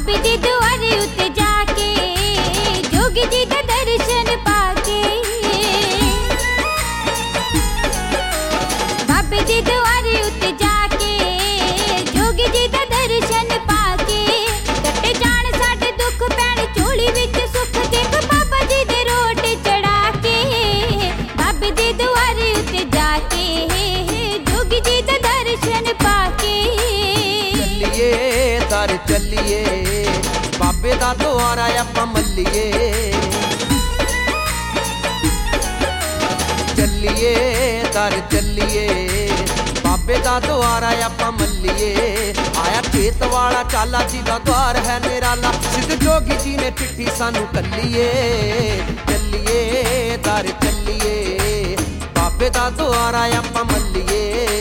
बाबे दे दुआरे उत्ते जाके जोगी जी दा दर्शन पाके बाबे दे दुआरे उत्ते जाके जोगी जी दा दर्शन पाके कटे जान साडे दुख पैण झोली विच सुख देख बाबा जी दे रोट चढ़ा के बाबे दे दुआरे उत्ते जाके जोगी जी दा दर्शन पाके चलिए दर चलिए बाबे दा द्वारा आपां मल्लीए चलिए दर चलिए बाबे दा द्वारा आपां मल्लीए आया खेत वाला चाला जी दा द्वार है निराला सिद्ध जोगी जी ने चिट्ठी सानू कल्लीए चलिए दर चलिए बाबे दा द्वारा आपां मल्लीए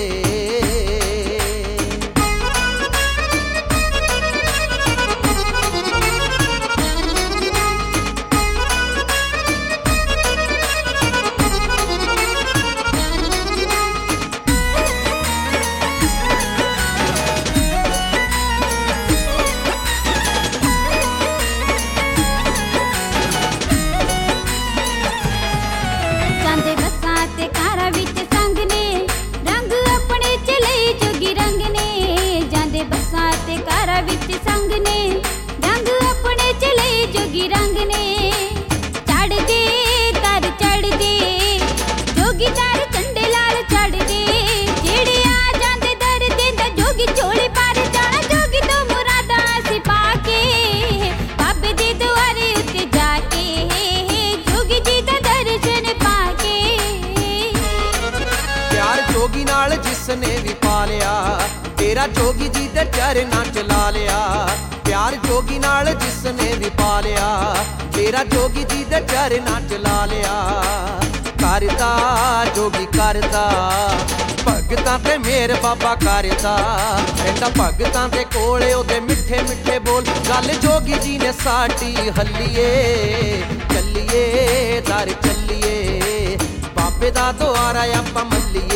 जोगी नाल जिसने भी पा लिया तेरा जोगी जी दे चरना चला लिया प्यार जोगी नाल जिसने भी पा लिया तेरा जोगी जी दे चरना चला लिया करदा जोगी करदा भगतां ते मेर बाबा करदा कहंदा भगतां दे कोले ओदे मिठे मिठे बोल गल जोगी जी ने साडी हल्लीए चलिए दर चलिए बाबे दा द्वारा आपां मल्लीए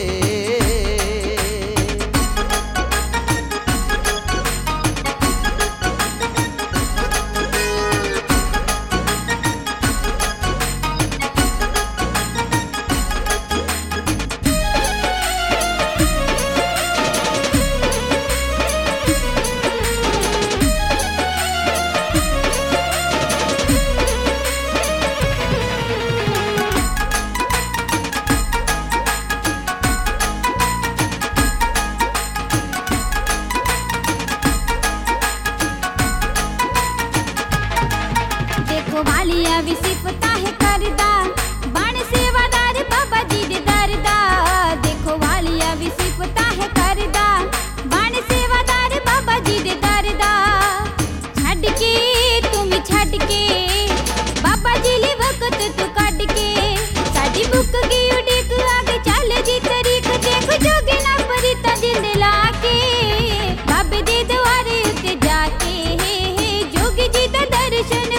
वालिया भी सिफता है करदा बन सेवादार बाबा जी दे दरदा देखो वालिया भी सिफता है करदा बन सेवादार बाबा जी दे दरदा छड़ के तुम छड़ के बाबा जी ले वक्त तू कट के साडी बुक की उड़ीक आगे चल जी तरीक देखो जोगी ना परिता जिंद लाके बाबे दे द्वारे उत्ते जाके जोगी जी दा दर्शन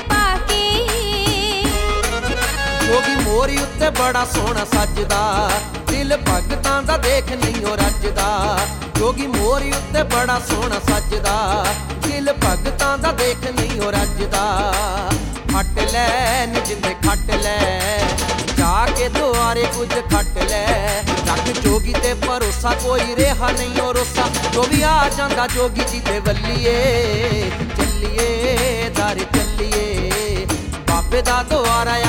जोगी मोरी उत्ते बड़ा सोहना सजदा दिल भगतां दा देख नहीं ओ रजदा जोगी मोरी उत्ते बड़ा सोहना सजदा दिल भगतां दा देख नहीं ओ रजदा खट लै निजंदे खट लै जाके दुआरे कुछ खट लै रख जोगी ते भरोसा कोई रेहा नहीं ओ रोसा जो भी आ जांदा जोगी जी दे वल्लीए चलिए दर चलिए बाबे दा द्वारा